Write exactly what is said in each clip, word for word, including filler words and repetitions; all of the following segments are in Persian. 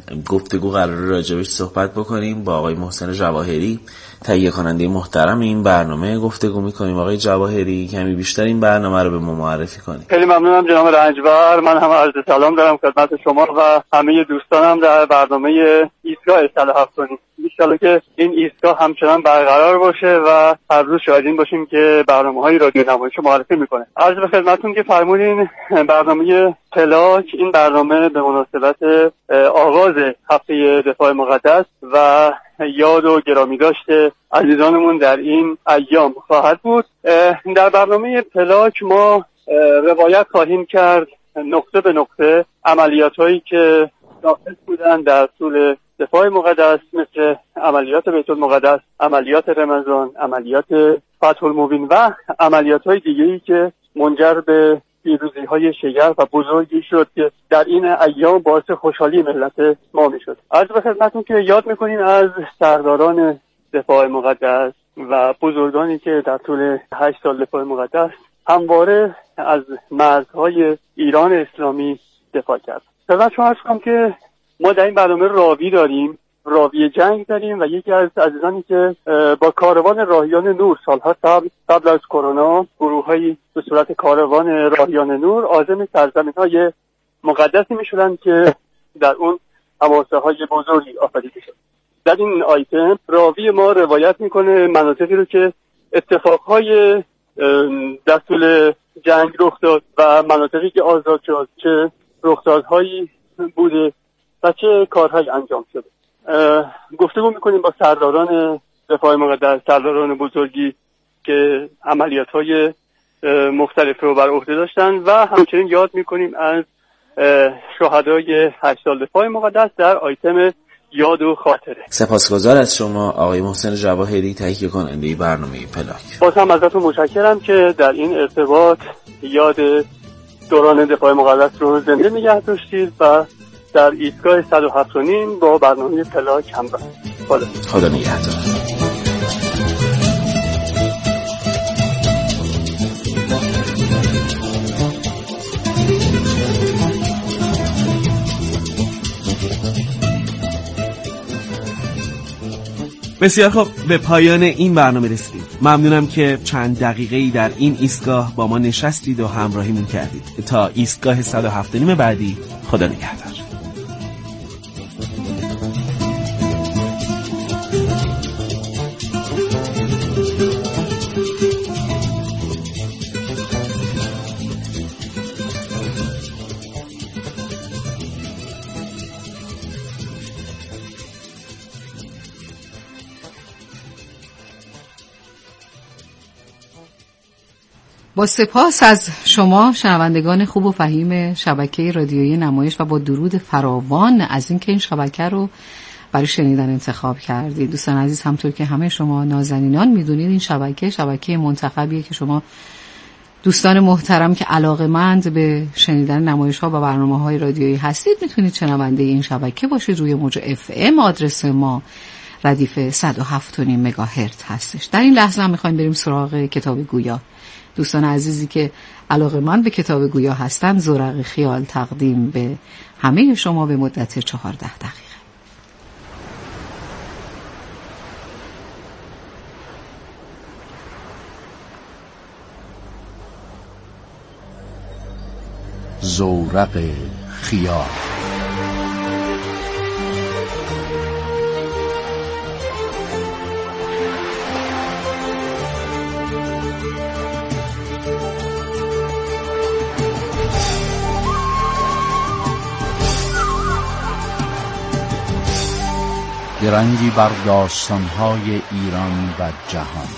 گفتگو قرار راجبش صحبت بکنیم. با آقای محسن جواهری، تهیه کننده محترم این برنامه گفتگو میکنیم. آقای جواهری، کمی بیشتر این برنامه رو به ما معرفی کنیم. خیلی ممنونم جناب رنجبر. من هم عرض سلام دارم خدمت شما و همه دوستانم در برنامه ایستگاه صد و هفت و نیم. انشالله که این ایستگاه همچنان برقرار باشه و هر روز شاهدین باشیم که برنامه‌های رادیو نمایش معرفی میکنه. عرض به خدمتتون که فرمودین برنامه پلاک، این برنامه به مناسبت آغاز هفته دفاع مقدس و یاد و گرامی داشته عزیزانمون در این ایام خواهد بود. در برنامه پلاک ما روایت خواهیم کرد نقطه به نقطه عملیات‌هایی که داخل بودن در طول دفاع مقدس، مثل عملیات بیت المقدس، عملیات رمضان، عملیات فتح المبین و عملیات‌های دیگه‌ای که منجر به پیروزی‌های شگرف و بزرگی شد که در این ایام باعث خوشحالی ملت ما می‌شد. عرض به خدمتتون که یاد می‌کنیم از سرداران دفاع مقدس و بزرگانی که در طول هشت سال دفاع مقدس همواره از مرزهای ایران اسلامی دفاع کرد. خدمت شما عرض کنم که ما در این برنامه راوی داریم، راوی جنگ داریم و یکی از عزیزانی که با کاروان راهیان نور سالها قبل قبل از کرونا گروه‌هایی به صورت کاروان راهیان نور عازم سرزمین‌های مقدسی می‌شدن که در اون حماسه‌های بزرگی آفریده شد. در این آیتم راوی ما روایت می‌کنه مناطقی رو که اتفاقهای در طول جنگ رخ داد و مناطقی که آزاد شد، چه رخدادهایی بوده و چه کارهایی انجام شده. گفتگو میکنیم با سرداران دفاع مقدس، سرداران بزرگی که عملیات‌های مختلف رو بر عهده داشتن و همچنین یاد میکنیم از شهدای هشت سال دفاع مقدس در آیتم یاد و خاطره. سپاسگزار از شما آقای محسن جواهری، تهیه کننده برنامه پلاک. باز هم ازتون متشکرم که در این ارتباط یاد دوران دفاع مقدس رو زنده نگه داشتید و در ایستگاه صد و هفت و نیم با برنامه پلاک همراه. خدا نگهدار. بسیار خب، به پایان این برنامه رسیدیم. ممنونم که چند دقیقه‌ای در این ایستگاه با ما نشستید و همراهیمون کردید. تا ایستگاه صد و هفت و نیم بعدی، خدا نگهدار. با سپاس از شما شنوندگان خوب و فهیم شبکه رادیویی نمایش و با درود فراوان از اینکه این شبکه رو برای شنیدن انتخاب کردید. دوستان عزیز، همطور که همه شما نازنینان میدونید این شبکه شبکه منتخبیه که شما دوستان محترم که علاقه‌مند به شنیدن نمایش‌ها و برنامه‌های رادیویی هستید میتونید شنونده این شبکه باشید. روی موج اف ام آدرس ما ردیف صد و هفت و نیم مگاهرتز هستش. در این لحظه هم می‌خوایم بریم سراغ کتاب گویا. دوستان عزیزی که علاقه‌مند به کتاب گویا هستند، زورق خیال تقدیم به همه شما به مدت چهارده دقیقه. زورق خیال. درنگی بر داستان‌های ایران و جهان.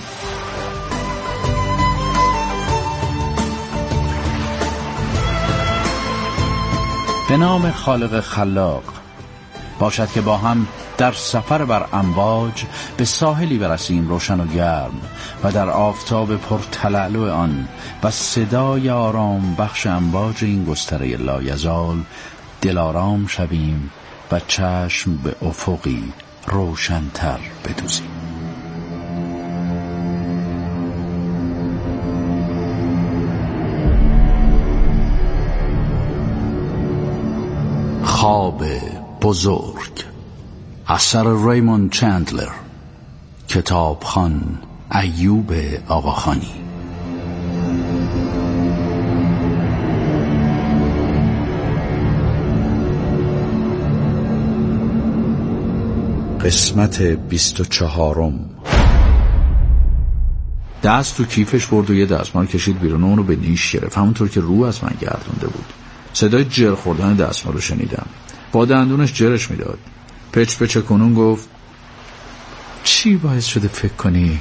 به نام خالق خلاق، باشد که با هم در سفر بر امواج به ساحلی برسیم روشن و گرم و در آفتاب پرتلالو آن و صدای آرام بخش امواج این گستره لایزال دلارام شویم و چشم به افقی روشن‌تر بدوزیم. خواب بزرگ، اثر ریموند چندلر، کتابخوان ایوب آقاخانی. قسمت بیست و چهارم. دست تو کیفش برد و یه دستمال کشید بیرون و اونو به نیش گرفت، همونطور که رو از من گردونده بود. صدای جر خوردن دستمال رو شنیدم. با دندونش جرش میداد. پچ پچ کنون گفت چی باعث شده فکر کنی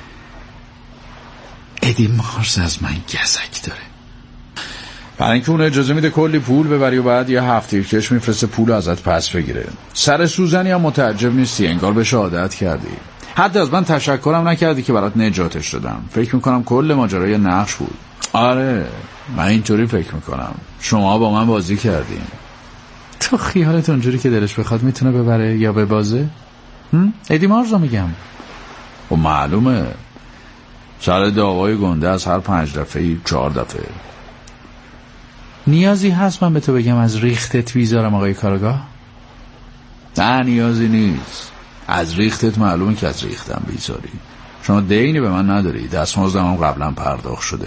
ادی مارز از من گزک داره؟ برای اینکه اون اجازه میده کلی پول ببری و بعد یه هفته کش میفرسته پول ازت پس بگیره. سر سوزنی هم متعجب نیستی، انگار بهش عادت کردی. حتی از من تشکرم نکردی که برات نجاتش دادم. فکر میکنم کل ماجرا یه نقش بود. آره من اینطوری فکر میکنم. شما با من بازی کردین. تو خیالت اونجوری که دلش بخواد میتونه ببره یا ببازه؟ ادی مارز رو میگم. و معلومه سر دعوای گنده از هر پنج دفعه چهار دفعه. نیازی هست من به تو بگم از ریختت بیزارم آقای کارگاه؟ نه نیازی نیست. از ریختت معلومه که از ریختم بیزاری. شما دینی به من نداری، دستمزدم هم قبلا پرداخت شده.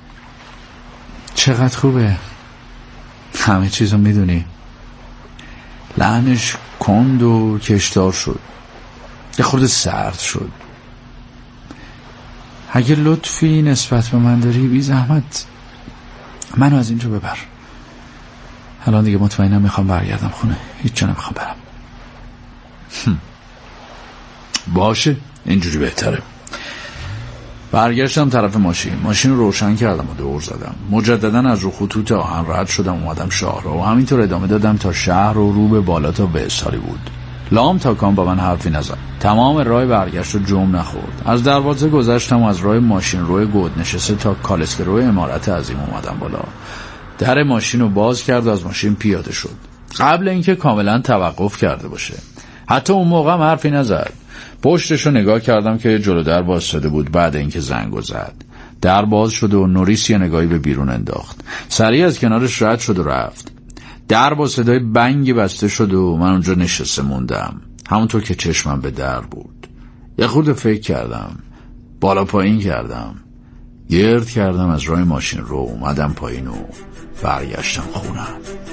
چقدر خوبه همه چیزو میدونی. لحنش کند و کشدار شد، یه خورده سرد شد. اگه لطفی نسبت به من داری بی زحمت منو از اینجا ببر. الان دیگه مطمئنم میخوام برگردم خونه، هیچ جا نمیخوام برم. باشه اینجوری بهتره. برگشتم طرف ماشین ماشین رو روشن کردم و دور زدم. مجددا از رو خطوط آهن رد شدم، اومدم شهر و همینطور ادامه دادم تا شهر رو رو به بالا تا به استاری بود. لام تا کام با من حرفی نزد. تمام راه برگشت رو جمع نخورد. از دروازه گذشتم و از راه ماشین روی گود نشسته تا کالسکه روی عمارت عظیم اومدم بالا. در ماشین رو باز کرد و از ماشین پیاده شد، قبل اینکه کاملا توقف کرده باشه. حتی اون موقع هم حرفی نزد. پشتش رو نگاه کردم که جلو در باز شده بود. بعد اینکه زنگو زد در باز شد و نوریس یه نگاهی به بیرون انداخت. سریع از کنارش رد شد و رفت. در با صدای بنگی بسته شد و من اونجا نشسته موندم، همونطور که چشمم به در بود. یه خورده فکر کردم، بالا پایین کردم، گرد کردم از راه ماشین رو اومدم پایین و برگشتم خونم.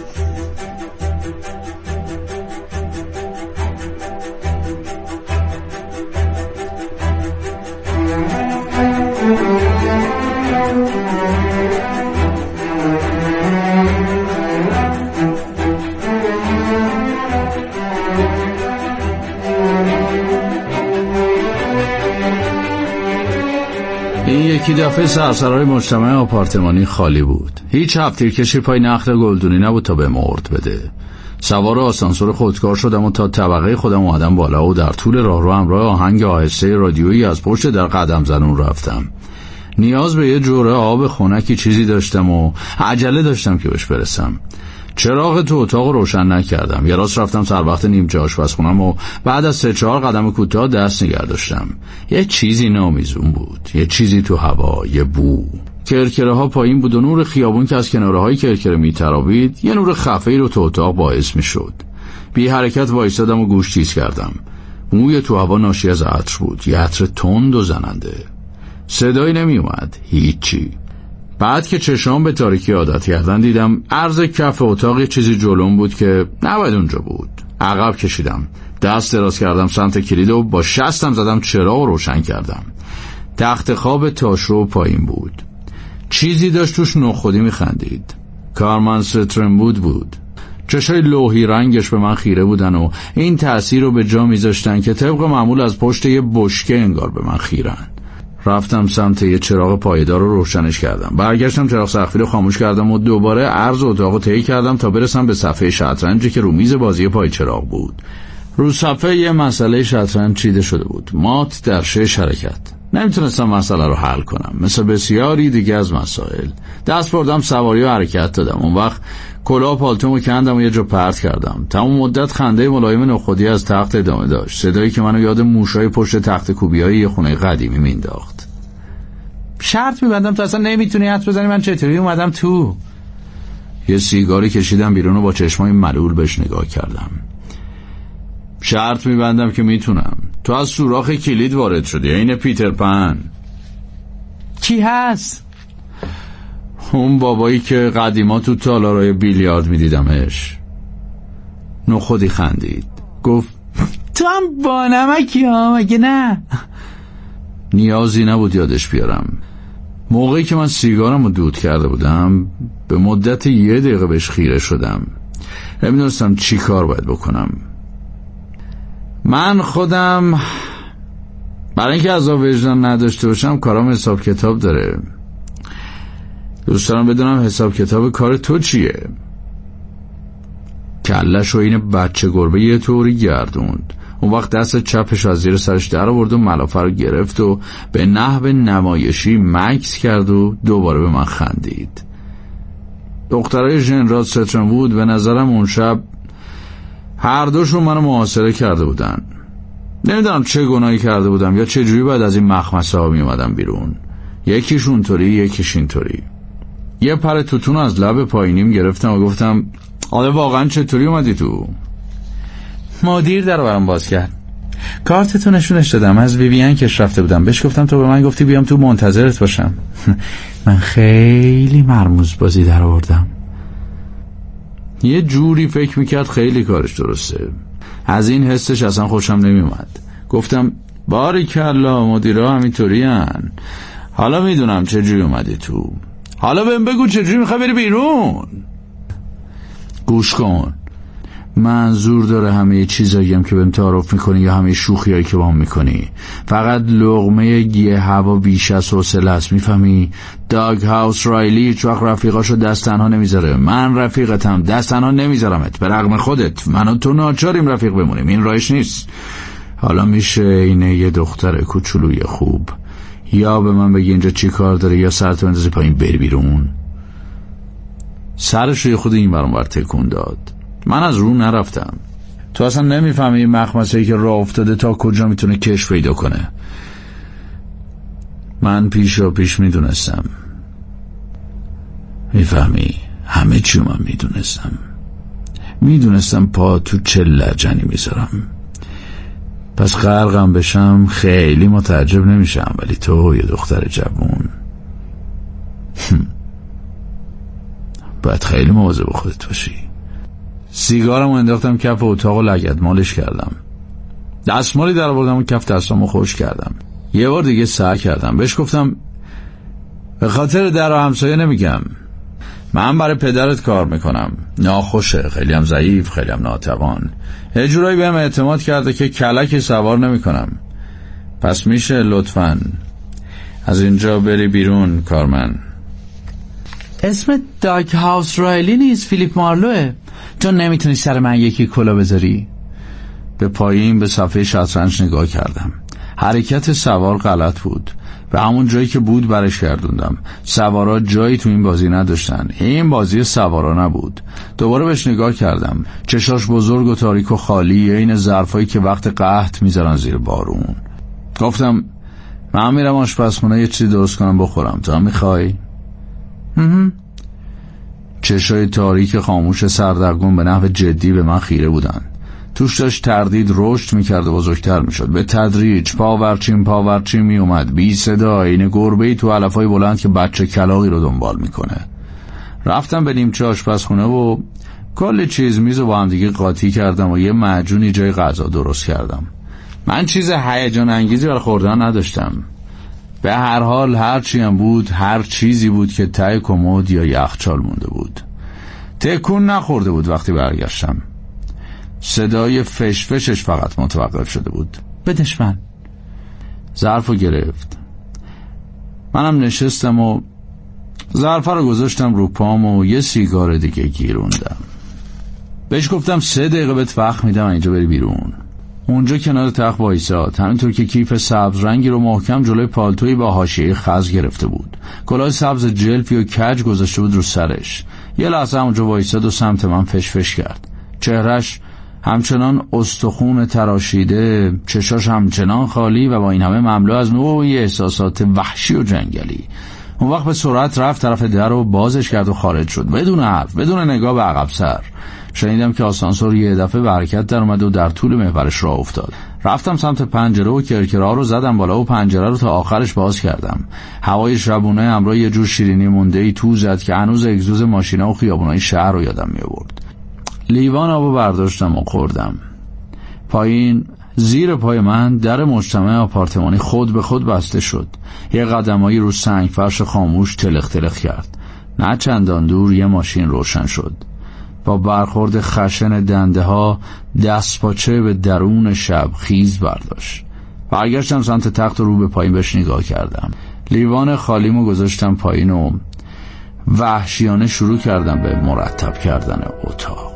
این یکی دفعه سرسرای مجتمع آپارتمانی خالی بود. هیچ هفتیرکشی پای نخل گلدونی نبود تا به مرد بده. سوار آسانسور خودکار شدم و تا طبقه خودم اومدم بالا و در طول راهرو همراه آهنگ آهسته رادیویی از پشت در قدم زنون رفتم. نیاز به یه جوره آب خنکی چیزی داشتم و عجله داشتم که بهش برسم. چراغ تو اتاق روشن نکردم. یه راست رفتم سر وقت نیمچه آشپزخونم و بعد از سه چهار قدم کوتاه دست نگه داشتم. یه چیزی نامیزون بود، یه چیزی تو هوا، یه بو. کرکره ها پایین بود و نور خیابون که از کناره های کرکره میترابید یه نور خفه‌ای رو تو اتاق باعث میشد. بی حرکت وایسادم و گوش تیز کردم. موی تو هوا ناشی از عطر بود، یه عطر تند و زننده. صدایی نمی اومد، هیچی. بعد که چشام به تاریکی عادت کردن دیدم عرض کف اتاق یه چیزی جلوم بود که نباید اونجا بود. عقب کشیدم، دست دراز کردم سمت کلید و با شستم زدم چراغ رو روشن کردم. تخت خواب تاشو پایین بود. چیزی داشت توش نخودی میخندید. کارمن سترنبود بود. چشای لوحی رنگش به من خیره بودن و این تأثیر رو به جا میذاشتن که طبق معمول از پشت یه بشکه انگار به من خیرن. رفتم سمت یه چراغ پایدار رو روشنش کردم. برگشتم چراغ سقفی رو خاموش کردم و دوباره عرض اتاق رو طی کردم تا برسم به صفحه شطرنجی که رو میز بازی پای چراغ بود. رو صفحه یه مسئله شطرنج چیده شده بود، مات در شش حرکت. نمیتونستم مسئله رو حل کنم، مثل بسیاری دیگه از مسائل. دست بردم سواری و حرکت دادم. اون وقت کلاه پالتومو کندم و یه جا پرت کردم. تمام مدت خنده ملایم نخودی از تخت ادامه داشت، صدایی که منو یاد موشای پشت تخت کوبیای یه خونه قدیمی مینداخت. شرط میبندم تو اصلا نمیتونی حد بزنی من چطوری اومدم تو. یه سیگاری کشیدم بیرون و با چشمای ملول بهش نگاه کردم. شرط میبندم که میتونم. تو از سوراخ کلید وارد شدی، این پیتر پن. کی هست؟ اون بابایی که قدیما تو تالارای بیلیارد میدیدمش. نخودی خندید، گفت تو هم با نمکی ها مگه نه؟ نیازی نبود یادش بیارم. موقعی که من سیگارم رو دود کرده بودم به مدت یه دقیقه بهش خیره شدم. نمیدونستم چی کار باید بکنم. من خودم برای اینکه عذاب وجدان نداشته باشم کارام حساب کتاب داره. دوست دارم بدونم حساب کتاب کار تو چیه؟ کلش و این بچه گربه یه طوری گردوند. اون وقت دست چپش از زیر سرش در آورد و ملافه رو گرفت و به نحو نمایشی مکس کرد و دوباره به من خندید. دخترای ژنرال سترنوود به نظرم اون شب هر دوشون منو محاصره کرده بودن. نمیدونم چه گناهی کرده بودم یا چه جوری باید از این مخمسه ها می اومدم بیرون. یکیش اونطوری یکیش اینطوری. یه پر توتون از لب پایینیم گرفتم و گفتم آره واقعا چطوری اومدی تو؟ مدیر در برام باز کرد. کارتتو نشونش دادم، از بی بی ان کش رفته بودم. بهش گفتم تو به من گفتی بیام تو منتظرت باشم. من خیلی مرموز بازی در آوردم. یه جوری فکر میکرد خیلی کارش درسته. از این حسش اصلا خوشم نمیومد. گفتم باریکلا مدیرها همینطوری هن. حالا میدونم چجوری اومدی تو. حالا بهم بگو چجوری میخوای بری بیرون. گوش کن، منظور داره همه چیزایی هم که بهم تعارف میکنی یا همه شوخیایی که با هم میکنی. فقط لقمه گیه هوا بیش از حوصله است، میفهمی؟ داگ هاوس رایلی هیچ وقت رفیقاشو دست تنها نمیذاره. من رفیقتم، دست تنها نمیذارمت. به رغم خودت من و تو ناچاریم رفیق بمونیم، این راهش نیست. حالا میشه اینه یه دختر کوچولوی خوب یا به من بگی اینجا چی کار داره یا سرتو اندازی پایین بری بیرون. سرش روی خود این برام بر تکون داد. من از رو نرفتم. تو اصلا نمیفهمی این مخمسه‌ای که راه افتاده تا کجا میتونه کش پیدا کنه. من پیش و پیش میدونستم. میفهمی؟ همه چی من میدونستم. میدونستم پا تو چه لجنی میذارم. پس غرقم بشم خیلی متعجب نمیشم. ولی تو یه دختر جوون باید خیلی مواظب خودت باشی. سیگارمو انداختم کف اتاق و لگدمالش کردم. دستمالی در آوردم و کف دستامو خوش کردم. یه بار دیگه سعی کردم. بهش گفتم به خاطر در و همسایه نمیگم، من برای پدرت کار میکنم. ناخوشه، خیلی هم ضعیف، خیلی هم ناتوان. یه جورایی بهم اعتماد کرده که کلک سوار نمیکنم. پس میشه لطفاً از اینجا بری بیرون کارمن. اسم داگ هاوس رایلی نیست، فیلیپ مارلوه. تو نمیتونی سر من یکی کلا بذاری؟ به پایین به صفحه شطرنج نگاه کردم. حرکت سوار غلط بود. به همون جایی که بود برش گردوندم. سوارا جایی تو این بازی نداشتن. این بازی سوارا نبود. دوباره بهش نگاه کردم. چشاش بزرگ و تاریک و خالی، این ظرفایی که وقت قحط میذارن زیر بارون. گفتم من میرم آشپزخونه یه چیزی درست کنم بخورم. تو هم میخوای؟ چشای تاریک خاموش سردرگم به نحو جدی به من خیره بودن. توش داشت تردید رشد میکرد و بزرگتر میشد. به تدریج پاورچین پاورچین میومد، بی صدا، این گربه‌ای تو علفای بلند که بچه کلاغی رو دنبال میکنه. رفتم به نیمچه آشپزخونه و کلی چیز میزو با هم دیگه قاطی کردم و یه معجونی جای غذا درست کردم. من چیز هیجان انگیزی برای خوردن نداشتم. به هر حال هر چی هم بود، هر چیزی بود که ته کمد یا یخچال مونده بود. تکون نخورده بود. وقتی برگشتم صدای فشفشش فقط متوقف شده بود. بدش من. ظرفو گرفت. منم نشستم و ظرف رو گذاشتم رو پام و یه سیگار دیگه گیروندم. بهش گفتم سه دقیقه بهت وقت میدم اینجا بری بیرون. اونجا کنار تخت وایساد، همینطور که کیف سبز رنگی رو محکم جلوی پالتویی با حاشیه خز گرفته بود. کلاه سبز جلفی و کج گذاشته بود رو سرش. یه لحظه اونجا وایساد و سمت من فشفش کرد. چهرش همچنان استخون تراشیده، چشاش همچنان خالی و با این همه مملو از نوعی احساسات وحشی و جنگلی. اون وقت به سرعت رفت طرف در و بازش کرد و خارج شد، بدون حرف، بدون نگاه به عقب سر. شنیدم که آسانسور یه دفعه به حرکت در اومد و در طول محورش راه افتاد. رفتم سمت پنجره و کرکرها رو زدم بالا و پنجره رو تا آخرش باز کردم. هوای شبونه همراه یه جور شیرینی مونده‌ای تو زد که هنوز اگزوز ماشینا و خیابونای شهر رو یادم می‌آورد. لیوان آبو برداشتم و خوردم. پایین زیر پای من در مجتمع آپارتمانی خود به خود بسته شد. یه قدمایی رو سنگ فرش خاموش تلخ تلخ کرد. نه چندان دور یه ماشین روشن شد. با برخورد خشن دنده ها دست پاچه به درون شب خیز برداشت. برگشتم سمت تخت و رو به پایین بهش نگاه کردم. لیوان خالیمو گذاشتم پایین و وحشیانه شروع کردم به مرتب کردن اتاق.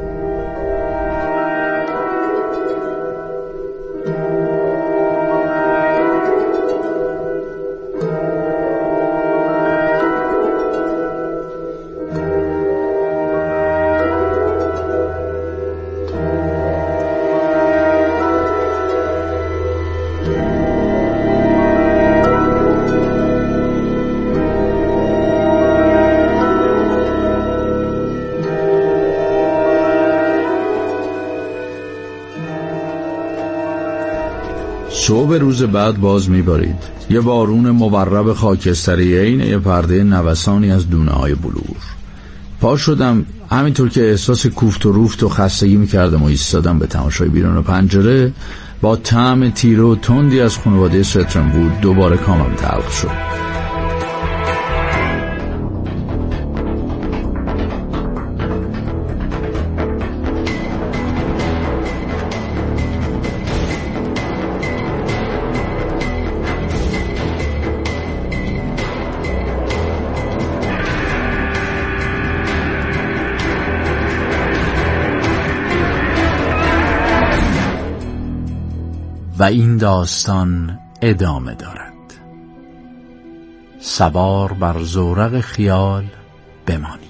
صبح روز بعد باز میبارید. یه بارون مورب خاکستری عین یه پرده نوسانی از دونه های بلور. پا شدم همینطور که احساس کوفت و روفت و خستگی میکردم و ایستادم به تماشای بیرون پنجره. با طعم تیره و تندی از خانواده سترن بود دوباره کامم تلخ شد. و این داستان ادامه دارد. سوار بر زورق خیال بمانید.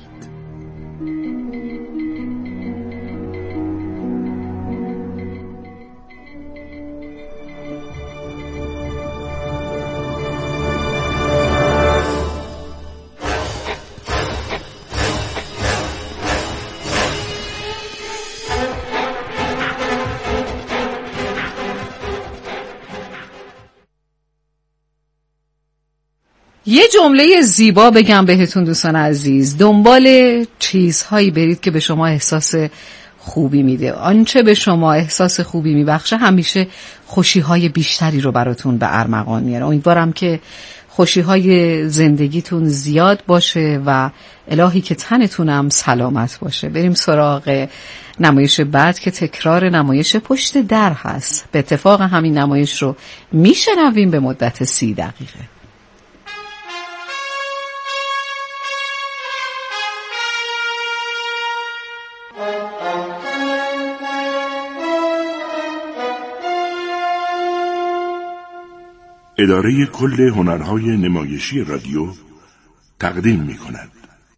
یه جمله زیبا بگم بهتون دوستان عزیز، دنبال چیزهایی برید که به شما احساس خوبی میده. آنچه به شما احساس خوبی میبخشه همیشه خوشیهای بیشتری رو براتون به ارمغان میاره. امیدوارم که خوشیهای زندگیتون زیاد باشه و الهی که تنتونم سلامت باشه. بریم سراغ نمایش بعد که تکرار نمایش پشت در هست. به اتفاق همین نمایش رو میشنویم به مدت سی دقیقه. اداره کل هنرهای نمایشی رادیو تقدیم می کند.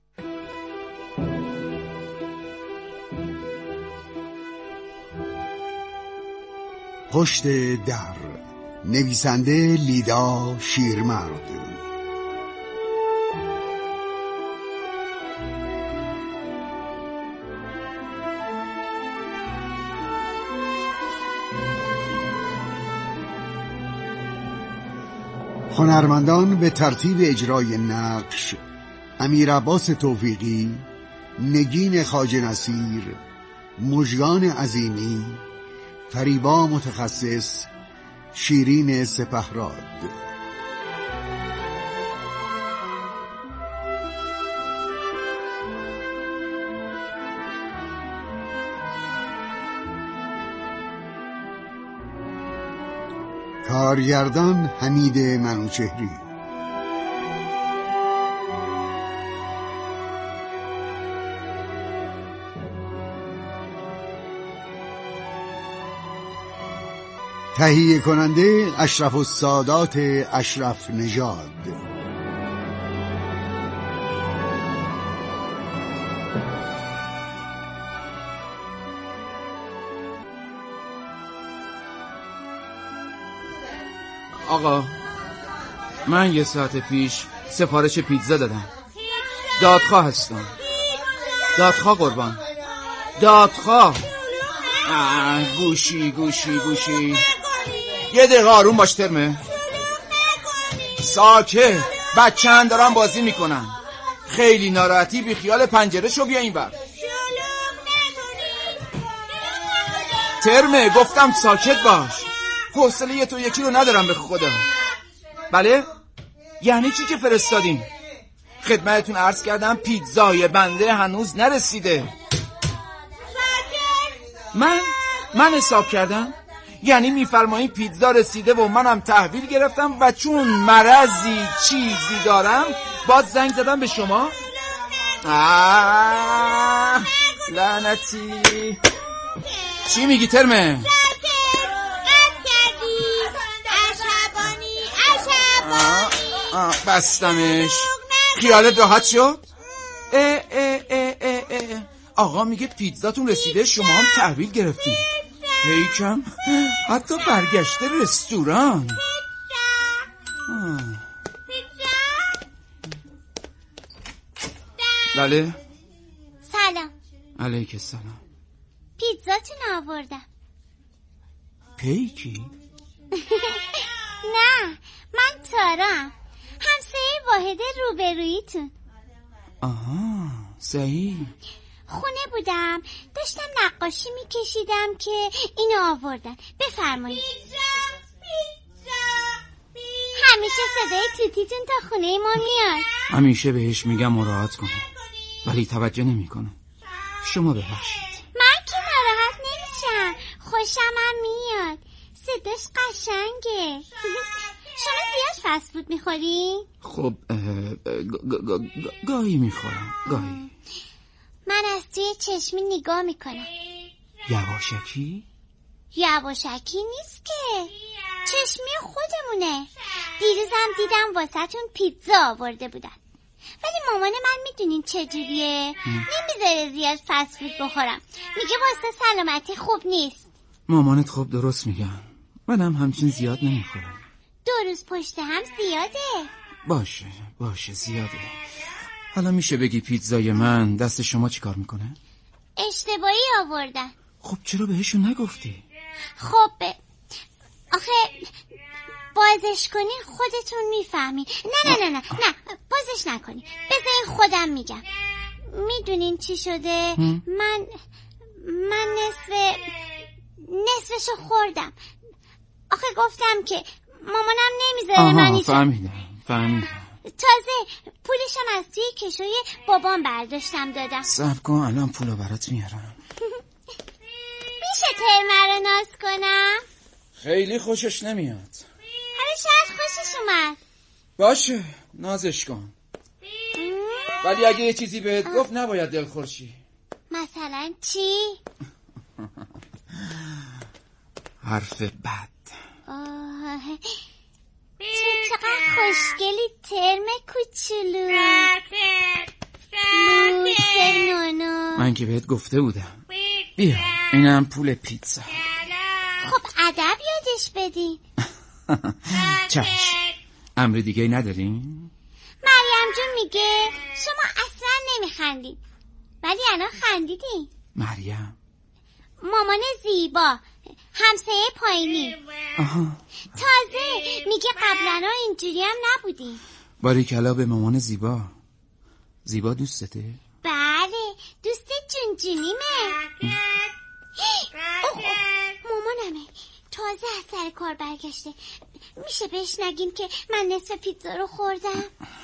پشت در، نویسنده لیدا شیرمرد، هنرمندان به ترتیب اجرای نقش: امیر عباس توفیقی، نگین خواجه نصیر، مژگان عظیمی، فریبا متخصص، شیرین سپهراد. کارگردان حمید منوچهری. تهیه کننده اشرف السادات اشرف نژاد. آقا من یه ساعت پیش سفارش پیتزا دادم. دادخواه هستم. دادخواه قربان. دادخواه. گوشی گوشی گوشی. یه دقیقه آروم باش ترمه. ساکت. بچه‌ان دارن بازی میکنن. خیلی ناراحتی بی خیال پنجره شو بیا این ور. ترمه گفتم ساکت باش. حوصله یه تو یکی رو ندارم به خدا. بله؟ یعنی چی که فرستادیم؟ خدمتتون عرض کردم پیتزای بنده هنوز نرسیده. من من حساب کردم؟ یعنی میفرمایین پیتزا رسیده و منم تحویل گرفتم و چون مرضی چیزی دارم باز زنگ زدم به شما؟ آه لعنتی. چی میگی ترمه؟ بستمش. خیالت راحت شد؟ اه اه اه اه اه. آقا میگه پیتزاتون رسیده شما هم تحویل گرفتیم. هیچم حتی برگشته رستوران. بله سلام. علیک السلام. پیتزاتون آوردم. پیکی؟ نه من تارام، همسایه واحد روبرویتون. آها صحیح. خونه بودم داشتم نقاشی میکشیدم که اینو آوردن. بفرمایید. همیشه صدای توتیتون تا خونه ما میاد. همیشه بهش میگم مراعات کنه ولی توجه نمیکنه. شما ببخشید. من که ناراحت نمیشم، خوشم هم میاد. صداش قشنگه. شما زیاد فست فود میخوری؟ خب گاهی میخورم گاهی. من از توی چشمی نگاه میکنم. یواشکی؟ یواشکی نیست که، چشمی خودمونه. دیروزم دیدم واسه‌تون پیتزا آورده بودن ولی مامان من میدونین چجوریه؟ نمیذاره زیاد فست فود بخورم. میگه واسه سلامتی خوب نیست. مامانت خوب درست میگن. منم همچین زیاد نمیخورم. دو روز پشت هم زیاده. باشه باشه زیاده. حالا میشه بگی پیتزای من دست شما چی کار میکنه؟ اشتباهی آوردن. خب چرا بهشون نگفتی؟ خب آخه بازش کنین خودتون میفهمین. نه نه نه نه نه بازش نکنین، بذارین خودم میگم. میدونین چی شده؟ هم؟ من من نصف نصفشو خوردم. آخه گفتم که مامانم نمیذاره من ایشم. فهمیدم فهمیدم. تازه پولشم از توی کشوی بابام برداشتم دادم. صبر کن الان پولو برات میارم. میشه ترمه رو ناز کنم؟ خیلی خوشش نمیاد. حالا شاید خوشش اومد. باشه نازش کن. ولی اگه یه چیزی بهت گفت نباید دلخور شی. مثلا چی؟ حرف بد. تو چقدر خوشگلی ترم کوچولو. موسر نونو. من که بهت گفته بودم. بیا اینم پول پیتزا. خب ادب یادش بدین. چشم. امر دیگه نداریم؟ مریم جون میگه شما اصلا نمیخندید ولی الان خندیدین. مریم؟ مامان زیبا، همسایه پایینی. آها. تازه میگه قبلا اینجوری هم نبودیم. باریکلا به مامان زیبا. زیبا دوستته؟ بله دوست جونجونیمه. مامانمه تازه از سر کار برگشته. میشه بهش نگیم که من نصف پیتزا رو خوردم؟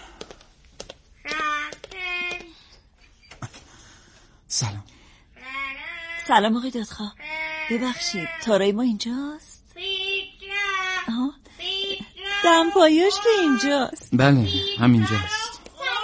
سلام. سلام آقای دادخواه. ببخشید تارای ما اینجاست؟ آها دمپایش که اینجاست. بله همینجاست.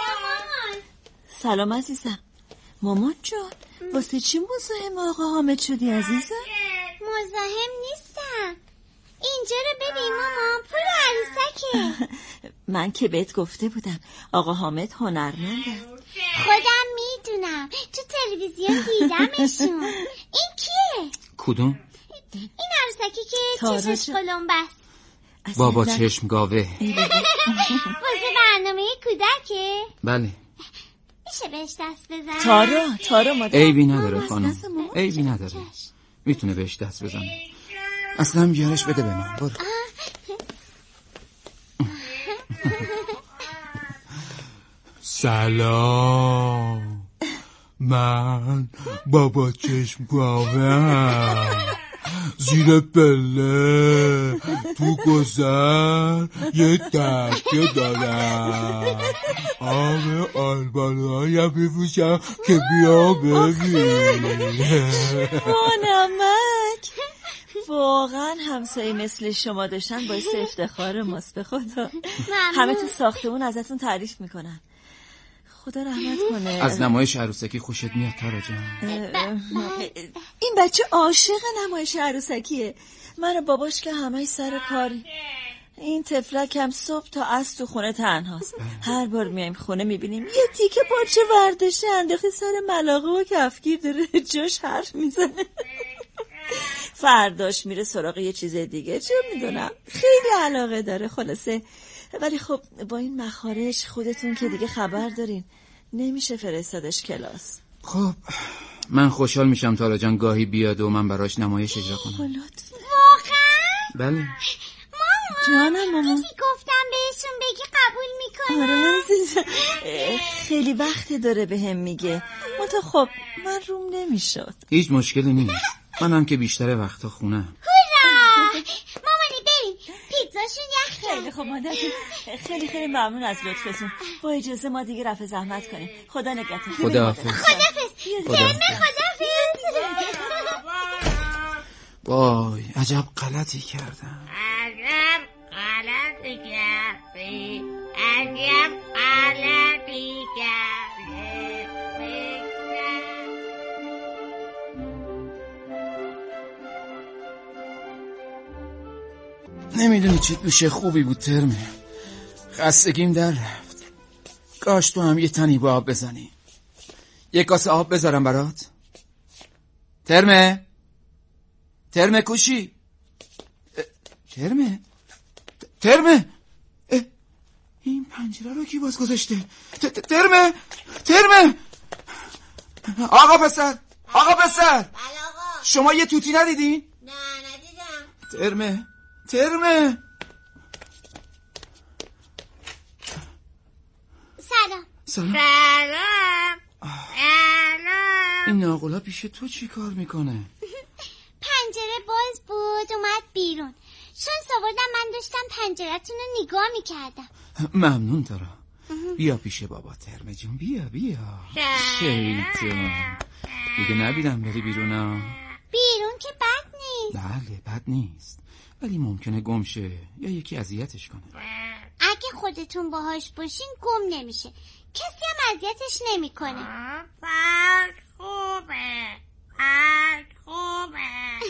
سلام عزیزم. مامان جان واسه چی مزاحم آقا حامد شدی عزیزم؟ مزاحم نیستم. اینجا رو ببین مامان، پول عروسکه. من که بهت گفته بودم آقا حامد هنرمنده. خودم میدونم تو تلویزیون دیدمشون. این کیه؟ کدوم؟ این عروسکی که چشش قلمبه است. بابا چشم گاوه. واسه برنامه کودکه؟ بله. میشه بهش دست بزن؟ تارا تارا مادر عیبی نداره خانم، عیبی نداره، میتونه بهش دست بزنه. اصلا بیارش بده به من. برو. سلام، من بابا چشم کاوه‌ام. زیر پله تو گذر یه ترکه دارم، آب آلبانهایم میفروشم که بیا ببین. نمک واقعا همسایه مثل شما داشتن باعث افتخار ماست. به خدا همه تو ساختمون ازتون تعریف میکنن. خدا رحمت کنه. از نمایش عروسکی خوشت میاد تارا جان؟ این بچه عاشق نمایش عروسکیه. من و باباش که همه سر کاری. این تفلک هم صبح تا عصر تو خونه تنهاست. هر بار میایم خونه میبینیم یه تیکه پارچه ورداشته انداخته سر ملاقه و کفگیر داره جاش حرف میزنه. فرداش میره سراغ یه چیز دیگه، چه میدونم، خیلی علاقه داره خلاصه. ولی خب با این مخارج خودتون که دیگه خبر دارین، نمیشه فرستادش کلاس. خب من خوشحال میشم تارا جان گاهی بیاد و من براش نمایش اجرا کنم. واقعا؟ بله. مامان جانم مامان، دیدی گفتم بهشون بگی قبول میکنم. آره عزیزم، خیلی وقت داره به هم میگه. منتها خب من روم نمیشد. هیچ مشکلی نیست، منم که بیشتر وقتا خونم. هورا مامانی بریم پیتزاشون یخ. خیلی خب مادر، خیلی خیلی ممنون از لطفتون. با اجازه ما دیگه رفع زحمت کنیم. خدا نگهدار. خداحافظ. خداحافظ. ترمه خداحافظ. وای عجب غلطی کردم. عجب غلطی کردی. عجب غلطی کردی. نمیدونی چی دوشه خوبی بود ترمه. خستگیم در رفت. کاش تو هم یه تنی با آب بزنی. یه کاسه آب بذارم برات؟ ترمه ترمه کوشی ترمه ترمه این پنجره رو کی باز گذاشته؟ ترمه ترمه آقا پسر آقا پسر شما یه توتی ندیدین؟ نه ندیدم. ترمه ترمه سلام. سلام. سلام. سلام. این ناقلا پیش تو چی کار میکنه؟ پنجره باز بود اومد بیرون. شانس آوردم من داشتم پنجره‌تون رو نگاه میکردم. ممنون تارا. بیا پیش بابا ترمه جون، بیا بیا. شیطان دیگه نبیدم بری بیرون. بیرون که بد نیست. بله بد نیست، ولی ممکنه گم شه یا یکی اذیتش کنه. اگه خودتون باهاش باشین گم نمیشه، کسی هم اذیتش نمیکنه. فرق خوبه فرق خوبه.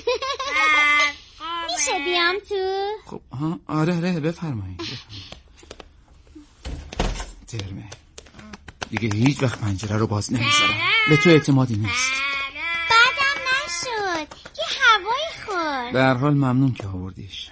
میشه بیام تو؟ خب ها آره آره بفرمایید. ترمه دیگه هیچ وقت پنجره رو باز نمیذارم، به تو اعتمادی نیست. بعدم نشد، یه هوایی خورد. به هر حال ممنون که آوردیش.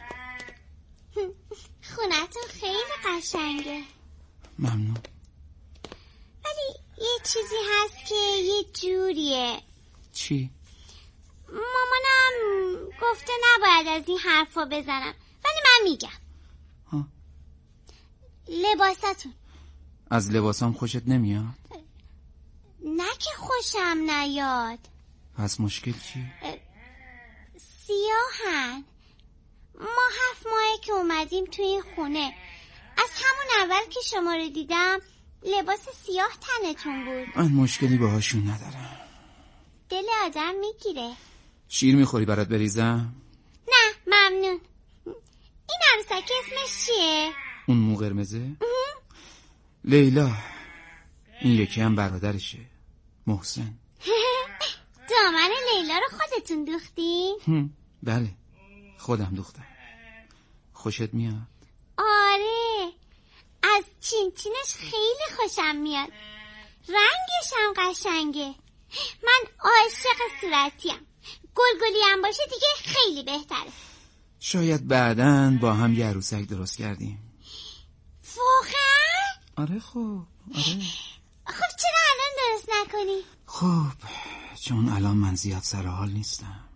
خونتون خیلی قشنگه. ممنون. ولی یه چیزی هست که یه جوریه. چی؟ مامانم گفته نباید از این حرفا بزنم، ولی من میگم. ها؟ لباساتون. از لباسام خوشت نمیاد؟ نه که خوشم نیاد. پس مشکل چی؟ سیاهن. ما هفت ماهه که اومدیم توی خونه، از همون اول که شما رو دیدم لباس سیاه تنتون بود. من مشکلی باهاشون ندارم. دل آدم میگیره. شیر میخوری برات بریزم؟ نه ممنون. این عروسک اسمش چیه؟ اون مو قرمزه؟ لیلا. این یکی هم برادرشه، محسن. دامن لیلا رو خودتون دوختین؟ بله خودم دوختم. خوشت میاد؟ آره، از چین چینش خیلی خوشم میاد. رنگش هم قشنگه. من عاشق صورتیم. گلگلی هم باشه دیگه خیلی بهتره. شاید بعداً با هم یه عروسک درست کردیم. واقعا؟ آره خب آره. خب چرا الان درست نکنی؟ خب چون الان من زیاد سر حال نیستم.